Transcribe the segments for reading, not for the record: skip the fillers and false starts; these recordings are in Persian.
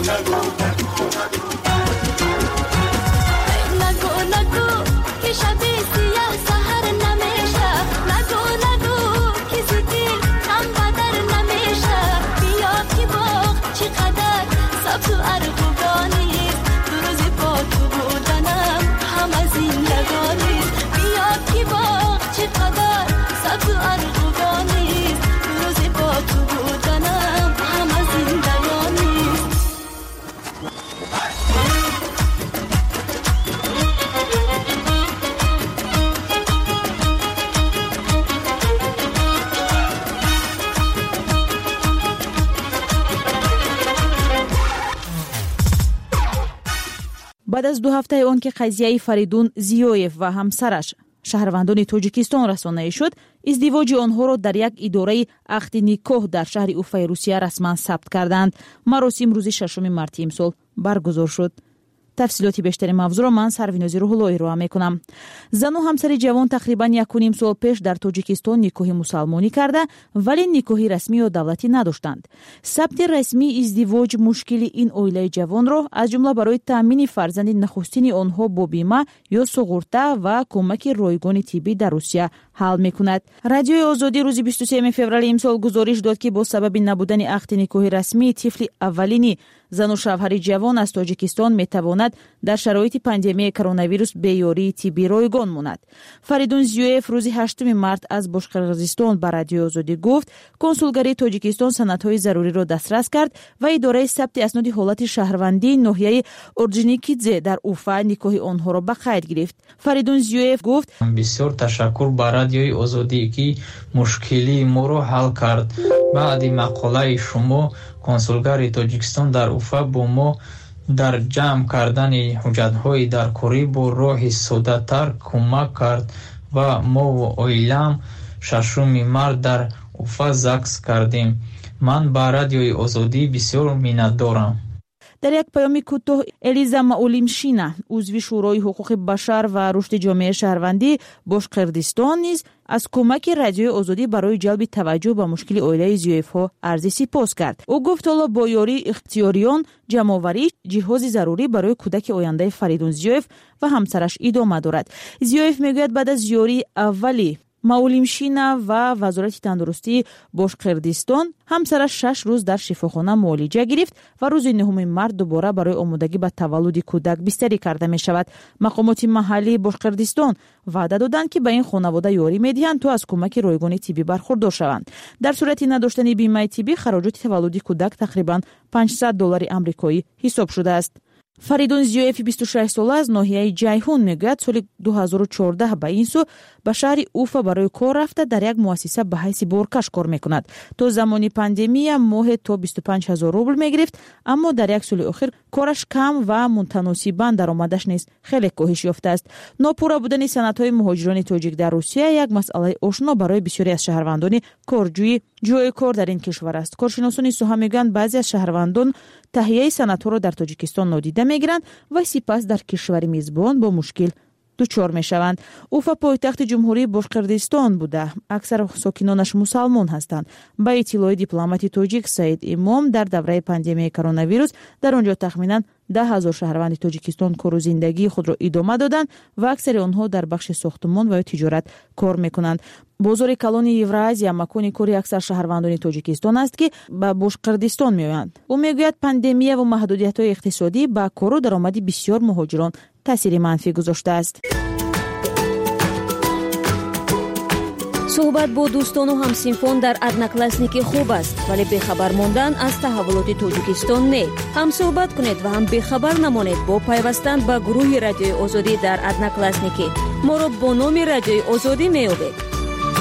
بعد از 2 هفته آن که قضیه فریدون زیویف و همسرش شهروندان تاجیکستان رسانه‌ای شد، ازدواج آنها را در یک اداره عقد نکاح در شهر اوفای روسیه رسما ثبت کردند. مراسم روز 6 مارس امسال برگزار شد. تفصیلات بیشتر موضوع را من سروینازی روح‌اللهی ارائه می‌کنم. زن و همسر جوان تقریباً 1.5 سال پیش در تاجیکستان نکاح مسلمانی کرده ولی نکاح رسمی و دولتی نداشتند. ثبت رسمی ازدواج مشکل این عائله جوان را از جمله برای تامین فرزند نخستین آنها با بیمه یا سغورته و کمک رایگان طبی در روسیه حل می‌کند. رادیوی آزادی روز 23 فوریه امسال گزارش داد که با سبب نبودن عقد نکاح رسمی طفل اولینی زن و شوهر جوان از تاجیکستان میتواند در شرایط پاندمی کرونا ویروس به یاری طبی رایگان ماند. فریدون زیویف روز 8 مارس از باشقرغیزستان به رادیوی آزادی گفت کنسولگری تاجیکستان سندهای ضروری را دسترس کرد و اداره ثبت اسناد حالت شهروندی ناحیه اورجنیکیدزه در اوفا نکاح آنها را به قید گرفت. فریدون زیویف گفت بسیار تشکر به رادیوی آزادی که مشکلی ما را حل کرد. بعد مقاله شما کنسولگری تاجیکستان در اوفا با ما در جمع کردن حجت‌های درکاری با راه ساده‌تر کمک کرد و ما و عائله‌ام 6 مارس در اوفا زاکس کردیم. من به رادیوی آزادی بسیار منتظرم. در یک پیام کوتاه الیزا ماولیم-شینا عضو شورای حقوق بشر و رشد جامعه شهروندی باشقردستان نیز از کمک رادیوی آزادی برای جلب توجه به مشکل عائله زیویف ها عرض سپاس کرد. او گفت حالا با یاری اختیاریان جمع‌آوری جهاز ضروری برای کودک آینده فریدون زیویف و همسرش ادامه دارد. زیویف میگوید بعد از یاری اولی ماولیم-شینا و وزارت تندرستی باشقردستان همسرش 6 روز در شفاخانه معالجه گرفت و روز 9 مارس دوباره برای آمادگی به تولد کودک بستری کرده می شود. مقامات محلی باشقردستان وعده دادند که به این خانواده یاری می‌دهند تا از کمک رایگان طبی برخوردار شوند. در صورت نداشتن بیمه طبی خراجات تولد کودک تقریباً $500 آمریکایی حساب شده است. فریدون زیویف 26 ساله از ناحیه جیهون میگوید سال 2014 به این سو به شهر اوفا برای کار رفته در یک مؤسسه به حیث بارکش کار میکند. تا زمان پاندمی ماه تا 25,000 روبل میگرفت، اما در یک سال اخیر کارش کم و متناسباً درآمدش نیز خیلی کاهش یافته است. ناپورا بودن سندهای مهاجران تاجیک در روسیه یک مسئله آشنا برای بسیاری از شهروندان کارجویی جای کار در این کشور است. کارشناسان سوها میگویند بعضی از شهروندان تهیه سندها را در تاجیکستان نادیده میگیرند و سپس در کشور میزبان با مشکل دچار میشوند. اوفا پایتخت جمهوری باشقردستان بوده. اکثر ساکنانش مسلمان هستند. با اطلاع دیپلمات تاجیک سعید امام در دوره پاندمی کرونا ویروس در آنجا تخمیناً 10,000 شهروند تاجیکستان کار و زندگی خود را ادامه دادند و اکثر آنها در بخش ساختمان و تجارت کار میکنند. بازار کلان اوراسیا مکان کاری اکثر شهروندان تاجیکستان است که به باشقردستان میآیند. او میگوید پاندمی و محدودیت‌های اقتصادی با کار و درآمد بسیار مهاجران تاثیر منفی گذاشته است. صحبت با دوستان و همسنفان در ادناکلاسنیکی خوب است، ولی بخبر ماندن از تحولات تاجیکستان نه. هم صحبت کنید و هم بخبر نمانید با پیوستن به گروه رادیوی آزادی در ادناکلاسنیکی. ما را با نام رادیوی آزادی میابید.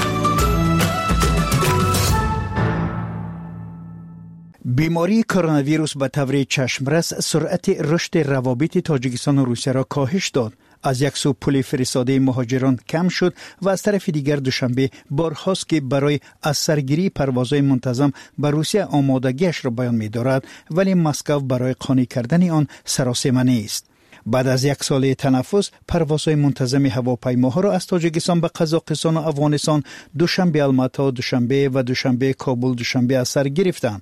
بیماری کرونا ویروس به طور چشمرس سرعت رشد روابط تاجیکستان و روسیه را کاهش داد. از یک سو پول فرستاده مهاجران کم شد و از طرف دیگر دوشنبه بارهاست که برای از سرگیری پروازهای منتظم به روسیه آمادگیش را بیان می دارد، ولی مسکو برای قانع کردن آن سراسیمه نیست. بعد از یک سال تنفس، پروازهای منتظم هواپیماها را از تاجیکستان به قزاقستان و افغانستان دوشنبه الماتا، دوشنبه کابل، دوشنبه از سر گرفتند.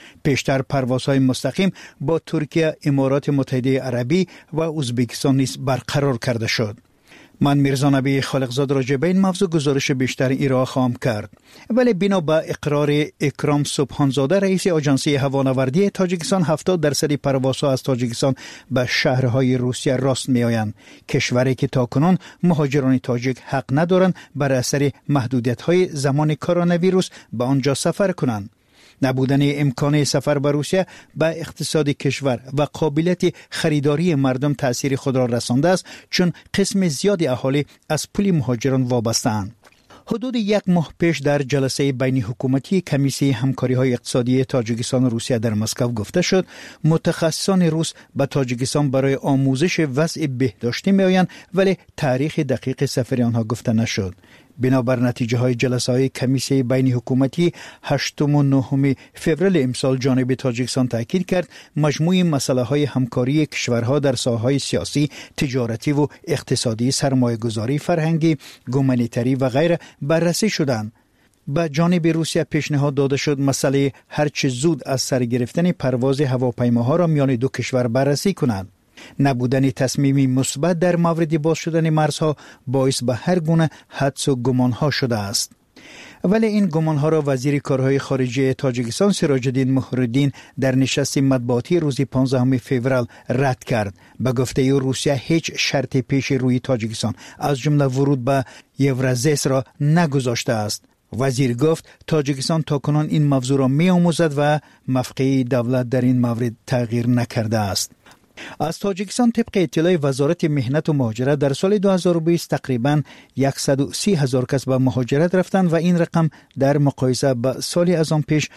پیشتر پروازهای مستقیم با ترکیه، امارات متحده عربی و ازبکستان نیز برقرار کرده شد. من میرزا نبی خالقزاد راجع به این موضوع گزارش بیشتر ارائه خواهم کرد. ولی بنا به اقرار اکرام سبحانزاده رئیس آژانسی هوانوردی تاجیکستان 70% پروازها از تاجیکستان به شهرهای روسیه راست میآیند. کشوری که تاکنون مهاجران تاجیک حق ندارند بر اثر محدودیت‌های زمان کرونا ویروس به آنجا سفر کنند. نبودن امکان سفر به روسیه به اقتصاد کشور و قابلیت خریداری مردم تأثیر خود را رسانده است، چون قسم زیادی اهالی از پول مهاجران وابسته‌اند. حدود 1 ماه پیش در جلسه بین حکومتی کمیسیون همکاری‌های اقتصادی تاجیکستان و روسیه در مسکو گفته شد متخصصان روس به تاجیکستان برای آموزش وضع بهداشتی می‌آیند، ولی تاریخ دقیق سفر آنها گفته نشد. بنابر نتیجه های جلسه های کمیسیون بین حکومتی 8 و 9 فوریه امسال جانب تاجیکستان تاکید کرد مجموع مسئله های همکاری کشورها در ساحه‌های سیاسی، تجارتی و اقتصادی، سرمایه‌گذاری، فرهنگی، گومانیتری و غیره بررسی شدند. به جانب روسیه پیشنهاد داده شد مسئله هرچه زود از سر گرفتن پرواز هواپیماها را میان دو کشور بررسی کنند. نبودن تصمیمی مثبت در مورد باز شدن مرزها باعث به هر گونه حدس و گمانها شده است. ولی این گمانها را وزیر کارهای خارجه تاجیکستان سراج الدین محرالدین در نشست مطبوعاتی روز 15 فوریه رد کرد. به گفته او روسیه هیچ شرط پیش روی تاجیکستان از جمله ورود به یورازیس را نگذاشته است. وزیر گفت تاجیکستان تاکنون این موضوع را می آموزد و موقع دولت در این مورد تغییر نکرده است. از تاجیکستان طبق اطلاع وزارت مهنت و مهاجرت در سال 2020 تقریباً 130,000 کس به مهاجرت رفتند و این رقم در مقایسه با سال از آن پیش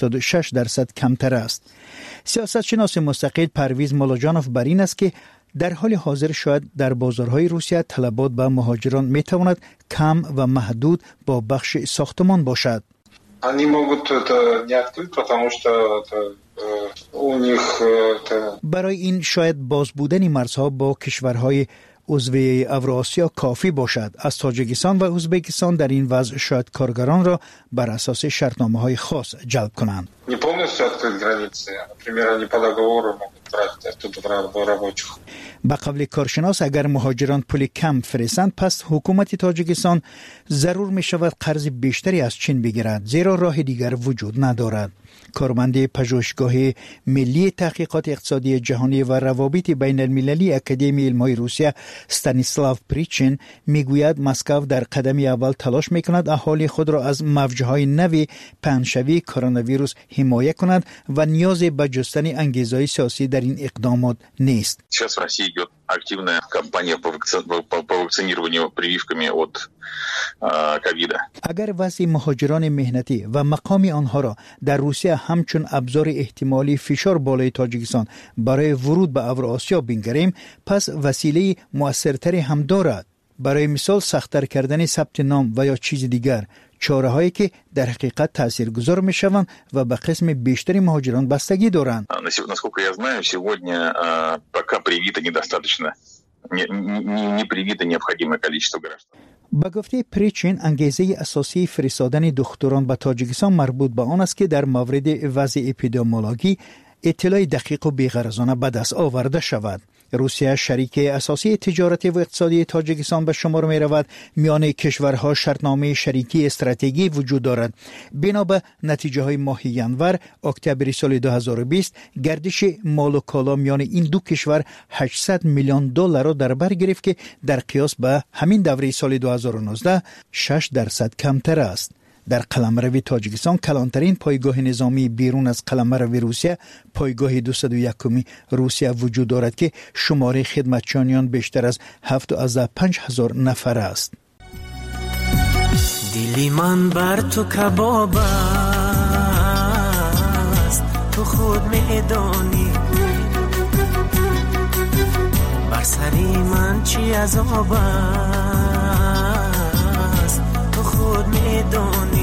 76% کمتر است. سیاستشناس مستقل پرویز مولاجانوف بر این است که در حال حاضر شاید در بازارهای روسیه طلبات به مهاجران می تواند کم و محدود با بخش ساختمان باشد. Они могут это не открыть, потому что у них برای این شاید باز بودن مرزها با کشورهای عضو اوراسیا کافی باشد. از تاجیکستان و ازبکستان در این وضع شاید کارگران را بر اساس شرطنامه‌های خاص جلب کنند. не полностью открыть границы, например, они по договору могут брать оттуда рабочих. به قول کارشناس اگر مهاجران پول کم فرستند پس حکومت تاجیکستان ضرور می شود قرض بیشتری از چین بگیرد، زیرا راه دیگر وجود ندارد. کارمند پژوهشگاه ملی تحقیقات اقتصادی جهانی و روابط بین المللی اکادمی علم‌های روسیه استانیسلاو پریچین میگوید مسکو در قدم اول تلاش میکند اهالی خود را از موج‌های نوی پنه‌شوی کرونا ویروس حمایت کند و نیاز به جستن انگیزه‌های سیاسی در این اقدامات نیست. Сейчас в России идет активная кампания по вакцинированию прививками от ковида. اگر وضع مهاجران مهنتی و مقام آنها را در روسیه همچون ابزار احتمالی فشار بالای تاجیکستان برای ورود به اوراسیا بنگریم، پس وسیله مؤثرتری هم دارد. برای مثال سخت‌تر کردن ثبت نام و یا چیز دیگر، چاره‌هایی که در حقیقت تاثیرگذار می‌شوند و به قسم بیشتری مهاجران بستگی دارند. Насколько я знаю, сегодня пока привито недостаточно, не привито необходимое количество граждан. با گفته پریچین انگیزه اساسی فرستادن دختران به تاجیکستان مربوط به آن است که در مورد وضع اپیدمیولوژی اطلاع دقیق و بی‌غرضانه به دست آورده شود. روسیه شریک اساسی تجارتی و اقتصادی تاجیکستان به شمار می رود. میان کشورها شرطنامه شریکی استراتژی وجود دارد. بنا به نتیجه های ماه ینور اکتبر سال 2020 گردش مال و کالا میان این دو کشور 800 میلیون دلار را در بر گرفت که در قیاس به همین دوره سال 2019 6% کمتر است. در قلمرو تاجیکستان کلانترین پایگاه نظامی بیرون از قلمرو روسیه، پایگاه 201 روسیه وجود دارد که شماره خدمتچیان بیشتر از 75,000 نفر است. دلی من بر تو کباب است، تو خود میدانی بر سری من چی عذاب است، تو خود میدانی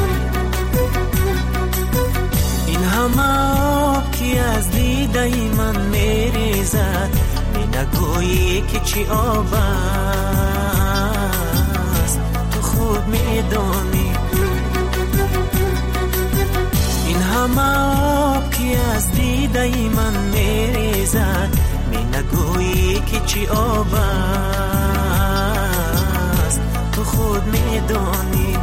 این همه آب که از دیده من میریزد، می نگویی که چی آب است، تو خود میدانی این همه آب که از دیده من میریزد، می نگویی که چی آب است، تو خود میدانی.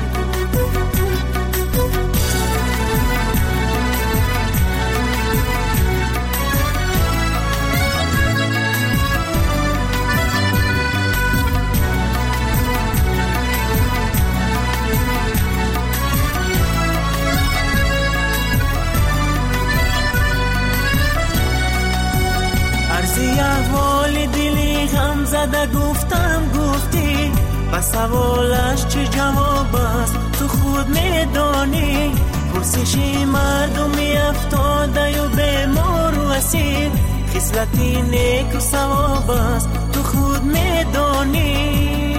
احوال دلی غم زده گفتی، پس سوالش چه جواب است تو خود میدانی. پرسشی مردمی افتاده و بیمار و اسیر، خصلتی نیک و ثواب است تو خود میدانی.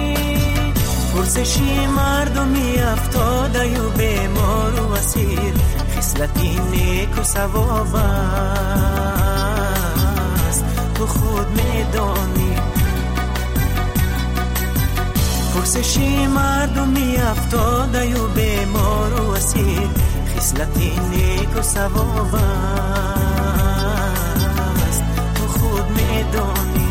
پرسشی مردمی افتاده و بیمار و اسیر، خصلتی نیک و ثواب است تو خود میدانی. پرسشی مردمی افتاده و بیمار و اسیر، خصلتی نیک و ثواب است تو خود میدانی.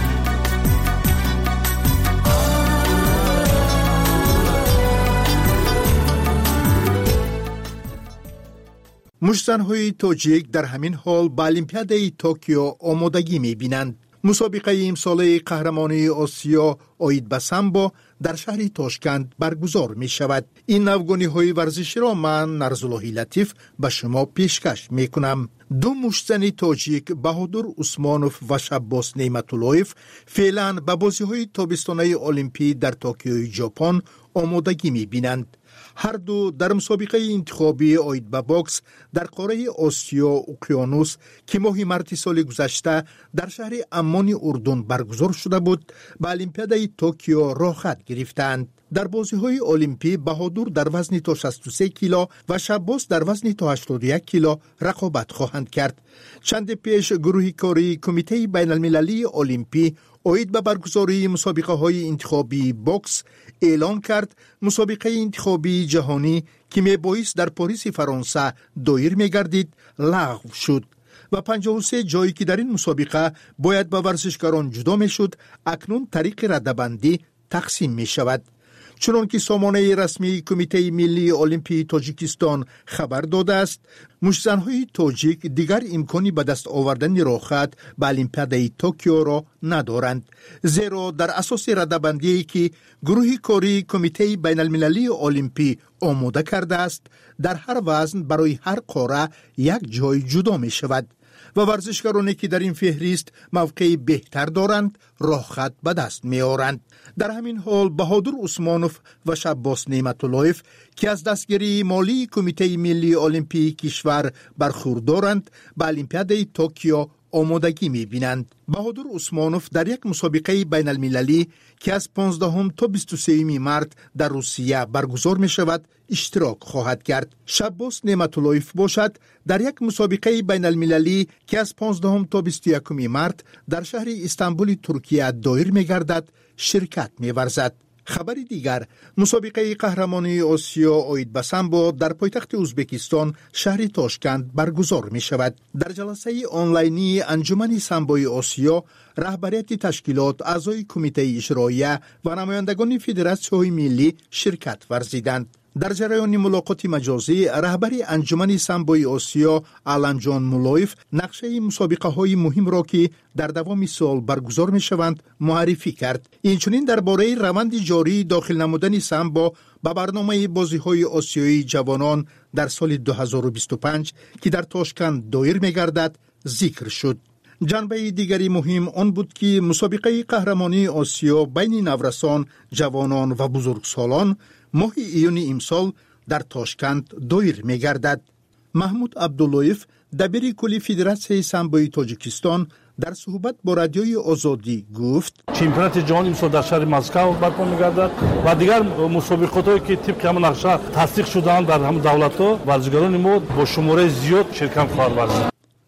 مشت‌زن‌های تاجیک در همین حال به المپیادهای توکیو آمادگی می‌بینند. مسابقه امساله قهرمانی آسیا آید به سامبو در شهر تاشکند برگزار می شود. این نوگانی‌های ورزشی را من نرزاللهی لطیف به شما پیشکش می کنم. دو مشت‌زن تاجیک بهادر عثمانوف و شباس نعمت‌اللهیف فعلا به بازی‌های تابستانه المپی در توکیو ژاپن آمادگی می بینند. هر دو در مسابقه انتخابی آید به باکس در قاره آسیا اقیانوس که ماه مارس سال گذشته در شهر عمان اردن برگزار شده بود، به المپیاد توکیو راه خط گرفتند. در بازی‌های المپی بهادر در وزن تا 63 کیلو و شباس در وزن تا 81 کیلو رقابت خواهند کرد. چند پیش گروه کاری کمیته بین المللی المپی اوید به برگزاری مسابقه های انتخابی باکس اعلان کرد مسابقه انتخابی جهانی که میبایست در پاریس فرانسه دایر میگردید لغو شد و 53 جایی که در این مسابقه باید به ورزشکاران جدا میشد اکنون طریق رده‌بندی تقسیم می شود. چون که سامانه رسمی کمیته ملی المپی تاجیکستان خبر داده است، مشت‌زن‌های تاجیک دیگر امکانی به دست آوردن راه خط به المپیاد توکیو را ندارند، زیرا در اساس رده‌بندی که گروه کاری کمیته بین المللی المپی آماده کرده است، در هر وزن برای هر قاره یک جای جدا می شود و ورزشکارانی که در این فهرست موقع بهتر دارند راه خط به دست می آورند. در همین حال بهادر عثمانوف و شباس نعمت‌اللهیف که از دستگیری مالی کمیته ملی المپی کشور برخوردارند به المپیاد توکیو آمادگی می بینند. بهادر عثمانوف در یک مسابقه بین المللی که از 15 تا 23 مارس در روسیه برگزار می شود اشتراک خواهد کرد. شباس نعمت‌اللهیف باشد در یک مسابقه بین المللی که از 15 تا 21 مارس در شهر استانبول ترکیه دایر می گردد شرکت می ورزد. خبر دیگر، مسابقه قهرمانی آسیا آید به سامبو در پایتخت ازبکستان شهر تاشکند برگزار می شود. در جلسه آنلاینی انجمن سامبوی آسیا رهبریت تشکیلات، اعضای کمیته اجراییه و نمایندگان فدراسیون ملی شرکت ورزیدند. در جریان ملاقات مجازی رهبر انجمن سامبوی آسیا آلان جان مولایف نقشه مسابقه های مهم را که در دوام سال برگزار می شوند معرفی کرد. اینچنین درباره روند جاری داخل نمودن سامبو به برنامه بازی های آسیایی جوانان در سال 2025 که در تاشکند دایر می گردد ذکر شد. جنبه دیگری مهم آن بود که مسابقه قهرمانی آسیا بین نورسان، جوانان و بزرگسالان ماه ایون امسال در تاشکند دایر می گردد. محمود عبداللهیف دبیر کلی فدراسیون سامبوی تاجیکستان در صحبت با رادیوی آزادی گفت چمپیونات جهانی امسال در شهر مسکو برپا می‌گردد و دیگر مسابقاتی که طبق همون نقشه تصدیق شده‌اند در همون دولت‌ها ورزشکاران ما با شماره زیاد شرکت خواهند ورزید.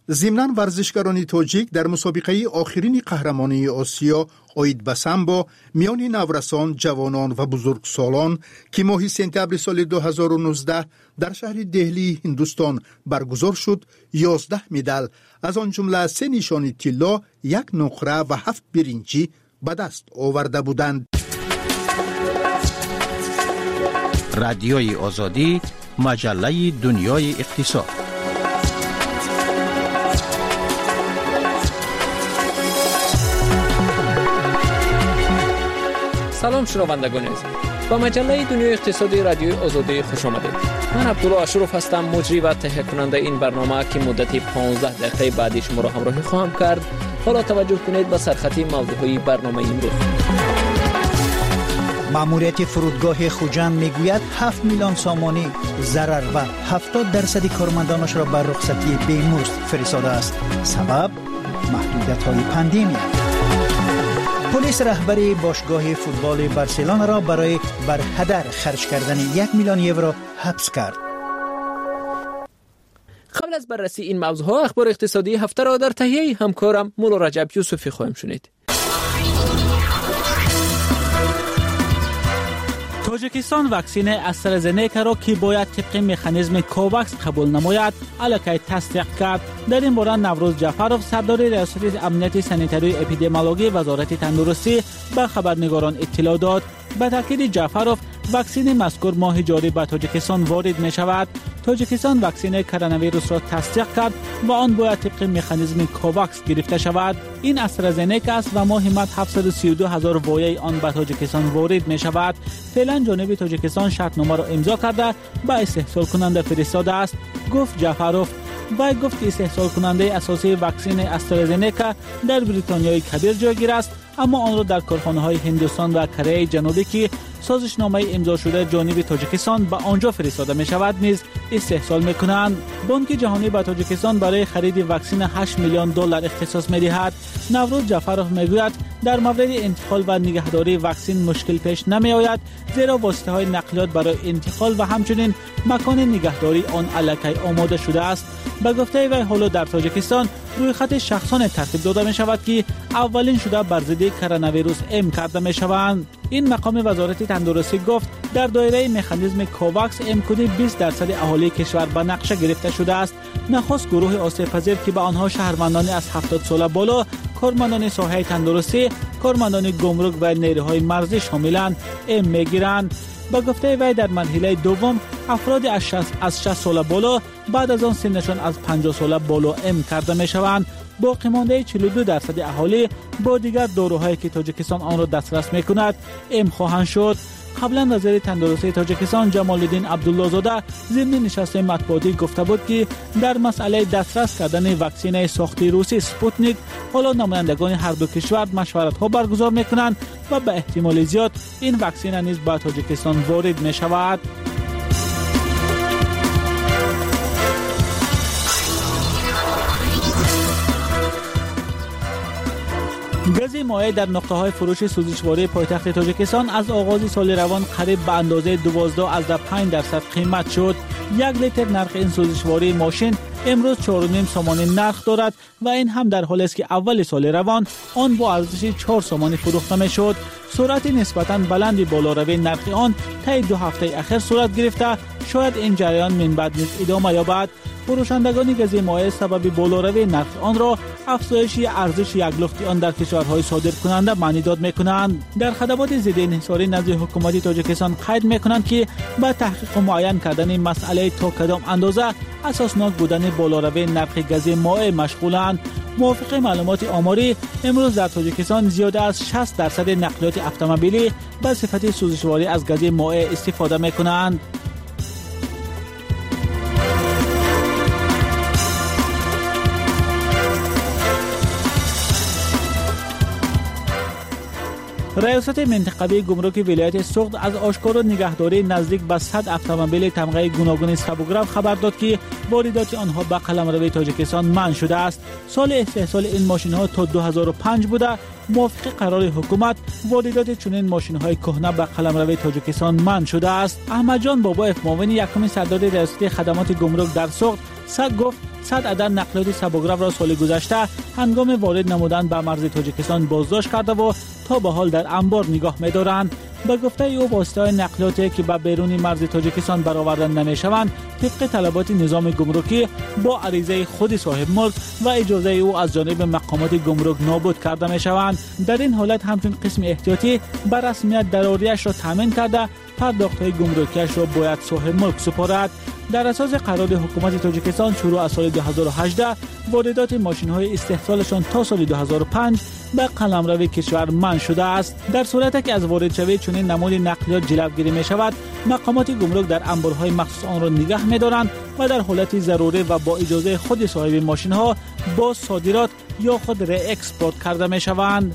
ضمناً ورزشکاران تاجیک در مسابقه آخرین قهرمانی آسیا عید به سامبو میان نورسان، جوانان و بزرگسالان که ماه سپتامبر سال 2019 در شهر دهلی هندوستان برگزار شد 11 مدال از آن جمله 3 نشان طلا، 1 نقره و 7 برنجی به دست آورده بودند. رادیوی آزادی، مجله دنیای اقتصاد. سلام شنوندگان عزیز، با مجله دنیای اقتصادی رادیوی آزادی خوش آمدید. من عبدالله اشرف هستم، مجری و تهیه کننده این برنامه که مدت 15 دقیقه بعدی شما را همراهی خواهم کرد. حالا توجه کنید به سرخط موضوعهای برنامه امروز. ماموریت فرودگاه خوجند میگوید 7 میلیون سامانی ضرر و 70% کارمندانش را بر رخصتی بیمزد فرستاده است. سبب محدودیت‌های پاندمی. پلیس رهبری باشگاه فوتبال بارسلونا را برای بر هدر خرج کردن 1 میلیون یورو حبس کرد. قبل از بررسی این موضوعها اخبار اقتصادی هفته را در تهیه همکارم مولا رجب یوسفی خواهیم شنید. تاجیکستان واکسن استرازنیکا را که باید طبق مکانیزم کوواکس قبول نماید الکی تصدیق کرد. در این باره نوروز جعفرов سردار ریاست امنیت سانیتری و اپیدمیولوژی وزارت تندرستی به خبرنگاران اطلاع داد. به تاکید جعفرov واکسن مذکور ماه جاری به تاجیکستان وارد می شود. تاجیکستان واکسن کرونا ویروس را تصدیق کرد و آن باید طبق مکانیزم کوواکس گرفته شود. این استرازنیکا است و ماه مارس 732,000 وایه آن به تاجیکستان وارد می شود. فعلا جانب تاجیکستان شرطنامه را امضا کرده به استحصال کننده فرستاده است، گفت جعفرov. وی گفت که استحصال کننده اساسی واکسن استرازنیکا در بریتانیای کبیر جایگیر است، اما آن را در کارخانه‌های هندوستان و کره جنوبی که سازشنامه امضا شده جانب تاجیکستان به آنجا فرستاده می شود نیز استحصال می کنند. بانک جهانی به تاجیکستان برای خرید واکسن 8 میلیون دلار اختصاص می دهد. نوروز جعفرov می گوید در مورد انتقال و نگهداری واکسن مشکل پیش نمی آید، زیرا واسطه های نقلیات برای انتقال و همچنین مکان نگهداری آن الکی آماده شده است. به گفته وی حالا در تاجیکستان روی خط شخصان ترتیب داده می شود که اولین شده بر ضد کرونا ویروس ام کرده می شوند. این مقام وزارت تندرستی گفت در دایره مکانیزم کوواکس امکودی 20% اهالی کشور به نقشه گرفته شده است. نخست گروه آسیب پذیر که به آنها شهروندان از 70 سال بالا، کارمندان ساحه تندرستی، کارمندان گمرک و نیروهای مرزی شاملند ام میگیرند. با گفته وی در مرحله دوم افراد از 60 سال بالا بعد از آن سنشان از 50 سال بالا ام کرده می شوند. باقی مانده 42% اهالی با دیگر داروهایی که تاجیکستان آن را دسترس می کند ام خواهند شد. قبلا وزیر تندرستی تاجیکستان جمال الدین عبدالله زاده ضمن نشست مطبوعاتی گفته بود که در مسئله دسترس کردن واکسن ساختی روسی سپوتنیک حالا نمایندگان هر دو کشور مشورت ها برگزار می کنند و به احتمال زیاد این واکسن نیز به تاجیکستان وارد می شود. گاز مایع در نقطه‌های فروش سوزشواری پایتخت تاجیکستان از آغاز سال روان قریب به اندازه 12.5% قیمت شد. 1 لیتر نرخ این سوزشواری ماشین امروز 4.5 سومانی نرخ دارد و این هم در حالی است که اول سال روان آن با ارزش 4 سومانی فروخته می‌شد. سرعت نسبتاً بلند بالاروی نرخ آن طی 2 هفته اخیر صورت گرفته، شاید این جریان من بعد نیز ادامه یابد. فروشندگان گاز مایع سبب بالاروی نرخ آن را افزایش ارزش یک لخت آن در کشورهای صادر کننده معنی داد می‌کنند. در خدمات ضد انحصاری نزد حکومت تاجیکستان قید می‌کنند که با تحقیق معین کردن مسئله تا کدام اندازه اساسناک بودن بالاروی نرخ گاز مایع مشغولند. موافق معلومات آماری امروز در تاجیکستان زیاده از 60% نقلیات اتومبیلی به صفت سوزشواری از گاز مایع استفاده می‌کنند. ریاست منطقوی گمرک ولایت سوخت از آشکار و نگهداری نزدیک به 100 اتومبیل تمغه گوناگون سبک‌رو خبر داد که واردات آنها به قلمرو تاجیکستان منع شده است. سال استحصال این ماشین‌ها تا 2005 بوده. موافق قرار حکومت واردات چنین ماشین‌های کهنه به قلمرو تاجیکستان منع شده است. احمد جان بابایف معاون یکم سردار ریاست خدمات گمرک در سوخت گفت 100 عدد نقلیات سبک‌رو را سال گذشته هنگام وارد نمودن به مرز تاجیکستان بازداشت کرده و تا به حال در انبار نگاه می‌دارند. به گفته او واسطه‌های نقلیاتی که به بیرون مرز تاجیکستان برآورده نمی‌شوند طبق طلبات نظام گمرکی با عریضه خود صاحب ملک و اجازه او از جانب مقامات گمرک نابود کرده می‌شوند. در این حالت همچون قسم احتیاطی بر رسمیت ضروریش را تامین کرده پرداخت‌های گمرکیش را باید صاحب ملک سپارد. در اساس قرارداد حکومت تاجیکستان شروع از سال 2018 واردات ماشین‌های استحصالشان تا سال 2005 به قلمرو کشور منع شده است. در صورتی که از وارد شوی چنین نمود نقلیات جلوگیری می‌شود، مقامات گمرک در انبارهای مخصوص آن را نگاه می‌دارند و در حالت ضروری و با اجازه خود صاحب ماشین‌ها با صادرات یا خود ری اکسپورت کرده می‌شوند.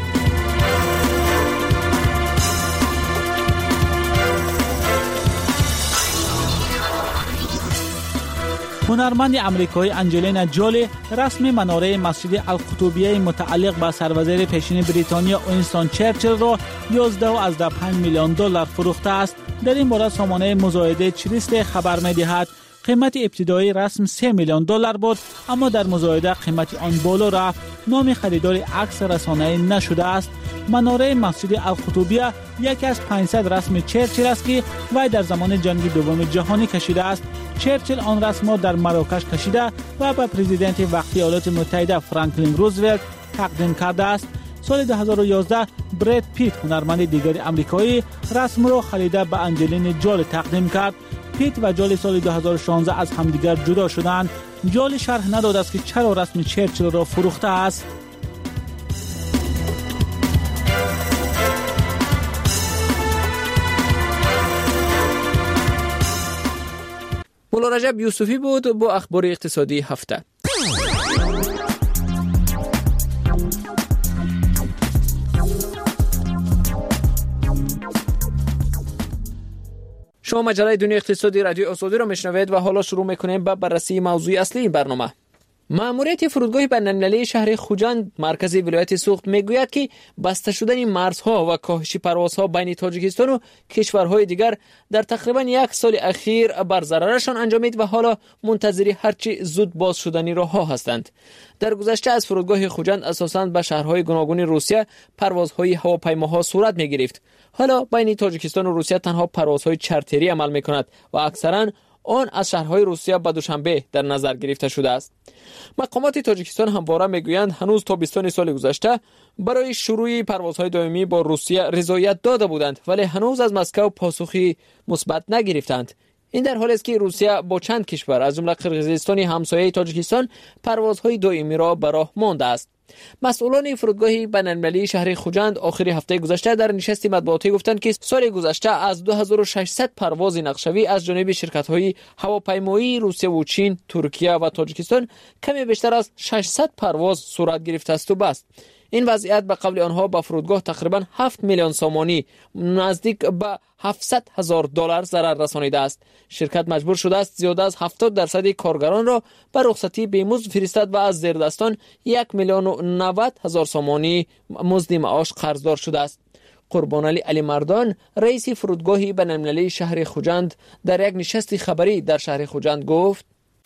هنرمند امریکایی انجلینا جولی رسم مناره مسجد القطبیه متعلق به سروزیر پیشین بریتانیا وینستون چرچیل را 11.5 میلیون دلار فروخته است. در این باره سامانه مزایده چریست خبر می‌دهد قیمت ابتدایی رسم 3 میلیون دلار بود، اما در مزایده قیمت آن بالا رفت. نام خریدار عکس رسانه‌ای نشده است. مناره مسجد القطبیه یکی از 500 رسم چرچیل است که وی در زمان جنگ دوم جهانی کشیده است. چرچیل آن رسم را در مراکش کشیده و به پرزیدنت وقتی ایالات متحده فرانکلین روزولت تقدیم کرده است. سال 2011 براد پیت هنرمند دیگری آمریکایی رسم را خریده به انجلینا جولی تقدیم کرد. پیت و جولی سال 2016 از همدیگر جدا شدند. جولی شرح نداده است که چرا رسم چرچیل را فروخته است. مولا رجب یوسفی بود با اخبار اقتصادی هفته. شما مجله دنیا اقتصادی رادیو آزادی را میشنوید و حالا شروع میکنیم با بررسی موضوع اصلی این برنامه. مأموریت فرودگاه بین‌المللی شهر خوجند مرکز ولایت سوخت میگوید که بسته شدن مرزها و کاهش پروازها بین تاجیکستان و کشورهای دیگر در تقریبا یک سال اخیر بر ضررشان انجامید و حالا منتظر هرچی زود باز شدنی راهها هستند. در گذشته از فرودگاه خوجند اساساً به شهرهای گوناگون روسیه پروازهای هواپیماها صورت میگرفت. حالا بین تاجیکستان و روسیه تنها پروازهای چارتری عمل میکند و اکثراً آن از شهرهای روسیه به دوشنبه در نظر گرفته شده است. مقامات تاجیکستان همواره میگویند هنوز تابستان سال گذشته برای شروع پروازهای دائمی با روسیه رضایت داده بودند، ولی هنوز از مسکو پاسخی مثبت نگرفتند. این در حالی است که روسیه با چند کشور از جمله قرقیزستان همسایه تاجیکستان پروازهای دائمی را به راه مانده است. مسئولان فرودگاه بین‌المللی شهر خوجند آخر هفته گذشته در نشست مطبوعاتی گفتند که سال گذشته از 2600 پرواز نقشه‌ای از جانب شرکت‌های هواپیمایی روسیه و چین، ترکیه و تاجیکستان کمی بیشتر از 600 پرواز صورت گرفته است و بس. این وضعیت به قول آنها به فرودگاه تقریبا 7 میلیون سومانی نزدیک به 700,000 دلار ضرر رسانیده است. شرکت مجبور شده است زیاده از 70% کارگران را به رخصتی بی‌مزد فرستد و از زیردستان 1,90,000 سومانی مزد معاش قرضدار شده است. قربانعلی علی مردان رئیس فرودگاه بین‌المللی شهر خوجند در یک نشست خبری در شهر خوجند گفت: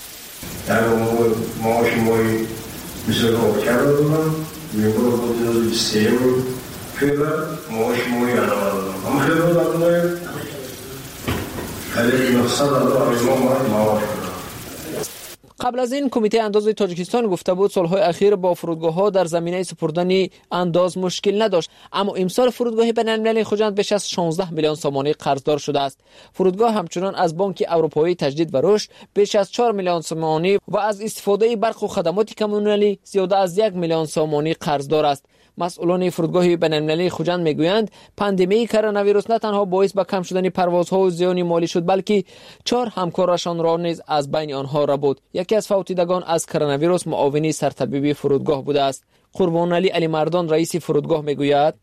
قبل از این کمیته انداز تاجیکستان گفته بود سالهای اخیر با فرودگاه‌ها در زمینه سپردن انداز مشکل نداشت، اما امسال فرودگاه بین‌المللی خوجند بیش از 16 میلیون سومانی قرضدار شده است. فرودگاه همچنان از بانک اروپایی تجدید و رشد بیش از 4 میلیون سومانی و از استفاده برق و خدمات کمونالی زیاده از 1 میلیون سومانی قرضدار است. مسئولان فرودگاه بین‌المللی خوجند میگویند پاندمی کرونا ویروس نه تنها باعث به کم شدن پروازها و زیان مالی شد، بلکه 4 همکارشان را نیز از بین آنها را بود. یکی از فوتیدگان از کرونا ویروس معاون سرطبیبی فرودگاه بوده است. قربانعلی علی مردان رئیس فرودگاه میگوید: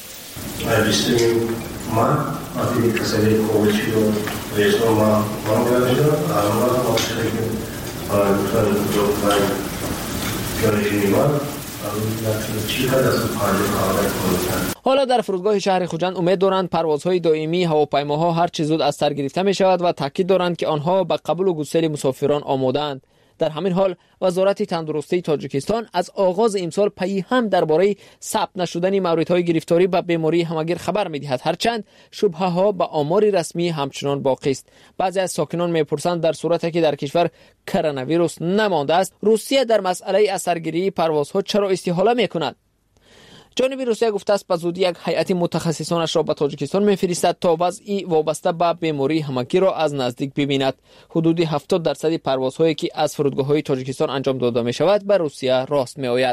حالا در فرودگاه شهر خوجند امید دارند پروازهای دائمی هواپیماها هر چه زود از سر گرفته می شود و تاکید دارند که آنها به قبول و گسیل مسافران آماده‌اند. در همین حال وزارت تندرستی تاجیکستان از آغاز امسال پی هم درباره ثبت نشدن موردهای گرفتاری به بیماری همگیر خبر می‌دهد، هرچند شبهه‌ها به آمار رسمی همچنان باقی است. بعضی از ساکنان می‌پرسند در صورتی که در کشور کرونا ویروس نمانده است، روسیه در مسئله اثرگیری پروازها چرا استحاله می‌کند؟ جانب روسیه گفته است به زودی یک هیئت متخصصانش را به تاجیکستان می‌فرستد تا وضعی وابسته به بیماری همگیر را از نزدیک ببیند. حدود 70% پروازهایی که از فرودگاه‌های تاجیکستان انجام داده می‌شود به روسیه راست می‌آید.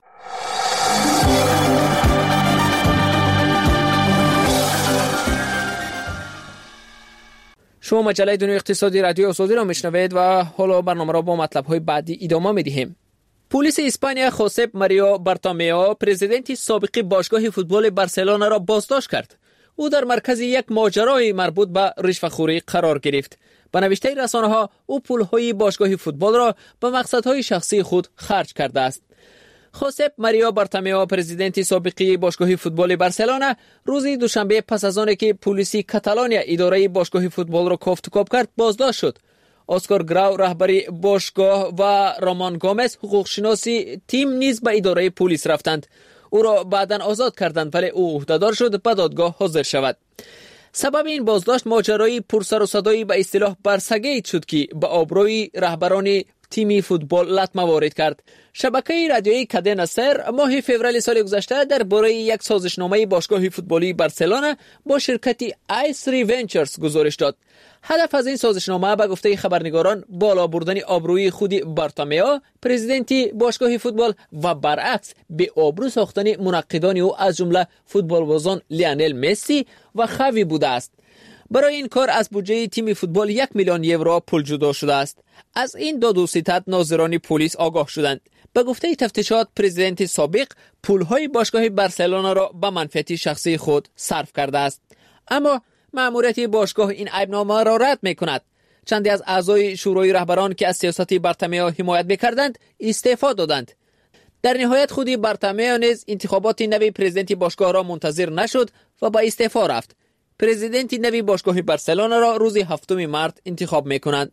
شما مجله دنیای اقتصادی رادیو آزادی را میشنوید و حالا برنامه را با مطلب‌های بعدی ادامه می‌دهیم. پلیس اسپانیا خوسپ ماریو بارتومیو پرزیدنت سابق باشگاه فوتبال بارسلونا را بازداشت کرد. او در مرکز یک ماجرای مربوط به رشوه‌خوری قرار گرفت. به نوشته رسانه‌ها او پول‌های باشگاه فوتبال را به مقصدهای شخصی خود خرج کرده است. خوسپ ماریو بارتومیو پرزیدنت سابق باشگاه فوتبال بارسلونا روز دوشنبه پس از آنکه که پلیس کاتالونیا اداره باشگاه فوتبال را کافت‌وکاو کرد بازداشت شد. اسکار گراو رهبری باشگاه و رامان گومز حقوقشناسی تیم نیز به اداره پلیس رفتند. او را بعداً آزاد کردند ولی او عهده‌دار شد به دادگاه حاضر شود. سبب این بازداشت ماجرای پرسر و صدایی به اصطلاح برسگیت شد که به آبروی رهبران تیمی فوتبال لطمه وارد کرد. شبکه رادیویی کادنا سر ماه فوریه سال گذشته درباره یک سازشنامه باشگاه فوتبالی بارسلونا با شرکت آیس ری ونچرز گزارش داد. هدف از این سازشنامه به گفته خبرنگاران بالا بردن آبروی خود بارتومیو پرزیدنت باشگاه فوتبال و برعکس به آبرو ساختن منقدان او از جمله فوتبالبازان لیونل مسی و خاوی بوده است. برای این کار از بودجه تیم فوتبال 1 میلیون یورو پول جدا شده است. از این داد و ستد ناظران پلیس آگاه شدند. به گفته تفتیشات پرزیدنت سابق پولهای باشگاه بارسلونا را به منفعت شخصی خود صرف کرده است. اما مأموریت باشگاه این عیبنامه را رد می‌کند. چندی از اعضای شورای رهبران که از سیاست بارتومیو حمایت می‌کردند استعفا دادند. در نهایت خودی بارتومیو نیز انتخابات نوی پرزیدنت باشگاه را منتظر نشد و به استعفا رفت. پرزیدنت نوی باشگاه بارسلونا را روز 7 مارس انتخاب می‌کنند.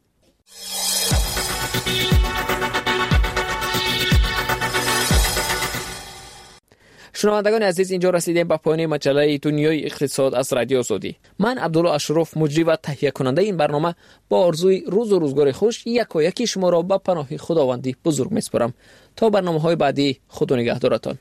شنوندگان عزیز، اینجا رسیدیم به پایان مجله دنیای اقتصاد از رادیو آزادی. من عبدالله اشرف مجری و تهیه کننده این برنامه با آرزوی روز و روزگار خوش یکی شما را به پناه خداوندی بزرگ میسپارم. تا برنامه‌های بعدی خدا نگهدارتان.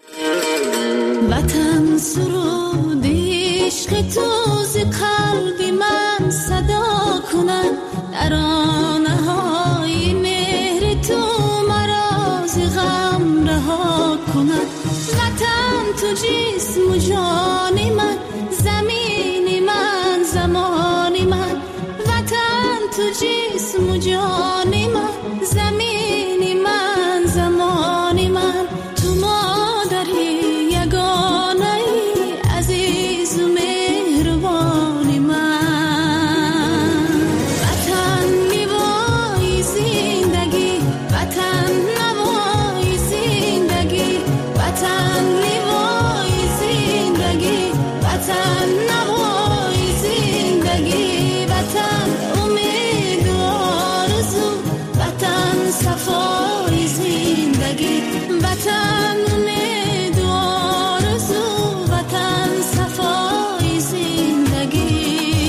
وطن سرود عشق تو ز قلب من صدا کند، ترانه‌های مهر تو مرا ز غم رها کند. وطن تو جسم و جان من، زمین من زمان من. وطن تو جسم و جان من، زمین من زمان من. تو مادری یگانه ای، عزیز و مهربان من. وطن میوای زندگی، وطن نوای زندگی. وطن میوای زندگی، وطن نوای زندگی. وطن امید و آرزو، وطن صفای زندگی. وطن امید و آرزو، وطن صفای زندگی.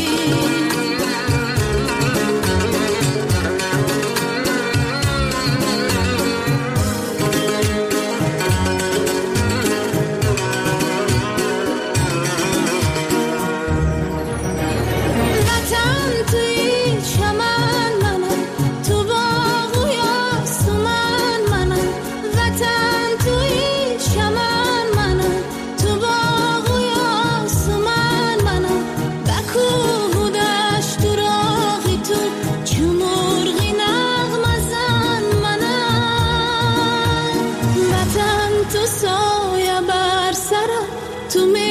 وطن توی چمن منم، تو باغ و یاسمن منم. وطن توی چمن منم، تو باغ و یاسمن منم. به کوه و دشت و راغی تو، چو مرغی نغمه زن منم. وطن تو سایه بر سرم، تو